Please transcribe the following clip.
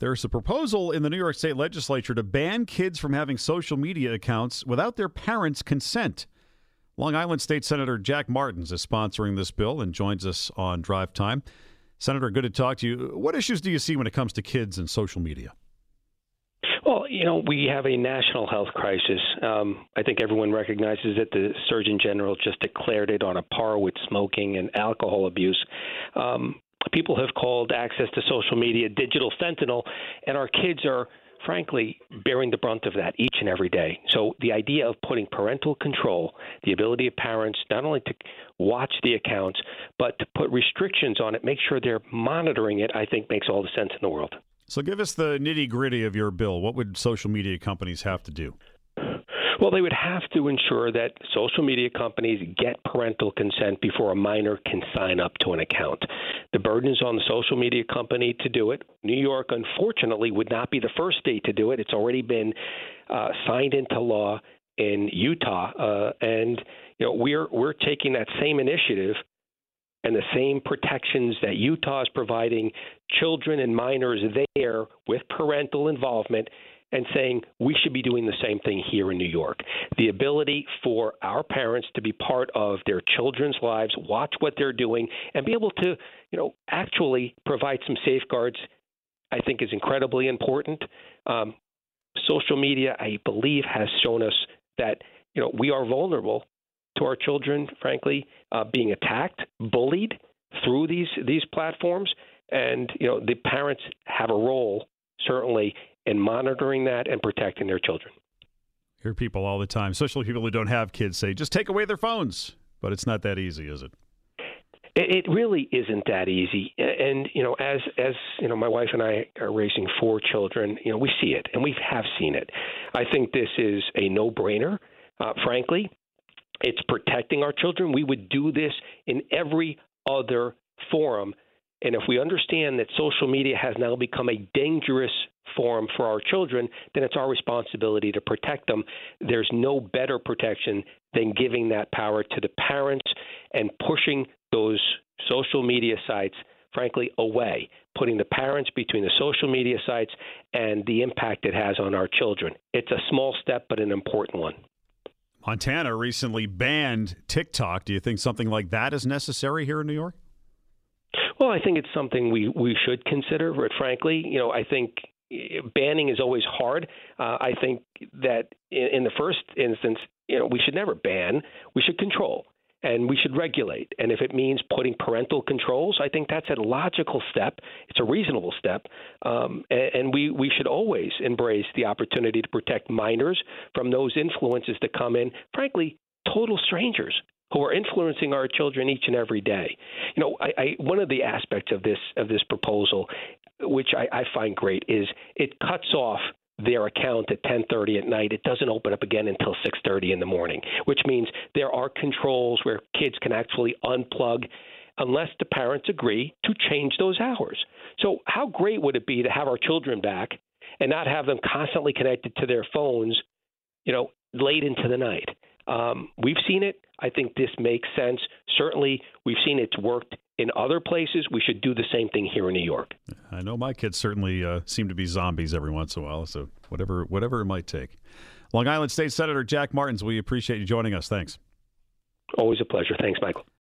There's a proposal in the New York State Legislature to ban kids from having social media accounts without their parents' consent. Long Island State Senator Jack Martins is sponsoring this bill and joins us on Drive Time. Senator, good to talk to you. What issues do you see when it comes to kids and social media? Well, we have a national health crisis. I think everyone recognizes that the Surgeon General just declared it on a par with smoking and alcohol abuse. People have called access to social media digital fentanyl, and our kids are, frankly, bearing the brunt of that each and every day. So the idea of putting parental control, the ability of parents not only to watch the accounts, but to put restrictions on it, make sure they're monitoring it, I think makes all the sense in the world. So give us the nitty-gritty of your bill. What would social media companies have to do? Well, they would have to ensure that social media companies get parental consent before a minor can sign up to an account. The burden is on the social media company to do it. New York, unfortunately, would not be the first state to do it. It's already been signed into law in Utah, and we're taking that same initiative and the same protections that Utah is providing children and minors there with parental involvement, and saying we should be doing the same thing here in New York. The ability for our parents to be part of their children's lives, watch what they're doing, and be able to, actually provide some safeguards, I think is incredibly important. Social media, I believe, has shown us that, we are vulnerable to our children, frankly, being attacked, bullied through these platforms. And, the parents have a role, certainly, in monitoring that and protecting their children. Hear people all the time, especially people who don't have kids, say, just take away their phones. But it's not that easy, is it? It really isn't that easy. And, as my wife and I are raising 4 children, we see it, and we have seen it. I think this is a no-brainer, frankly. It's protecting our children. We would do this in every other forum. And if we understand that social media has now become a dangerous forum for our children, then it's our responsibility to protect them. There's no better protection than giving that power to the parents and pushing those social media sites, frankly, away, putting the parents between the social media sites and the impact it has on our children. It's a small step, but an important one. Montana recently banned TikTok. Do you think something like that is necessary here in New York? Well, I think it's something we should consider, but frankly, I think banning is always hard. I think that in the first instance, we should never ban. We should control, and we should regulate. And if it means putting parental controls, I think that's a logical step. It's a reasonable step. And we should always embrace the opportunity to protect minors from those influences that come in, frankly, total strangers who are influencing our children each and every day. One of the aspects of this proposal, which I find great, is it cuts off their account at 10:30 at night. It doesn't open up again until 6:30 in the morning, which means there are controls where kids can actually unplug unless the parents agree to change those hours. So how great would it be to have our children back and not have them constantly connected to their phones, late into the night? We've seen it. I think this makes sense. Certainly, we've seen it's worked in other places. We should do the same thing here in New York. I know my kids certainly seem to be zombies every once in a while, so whatever it might take. Long Island State Senator Jack Martins, we appreciate you joining us. Thanks. Always a pleasure. Thanks, Michael.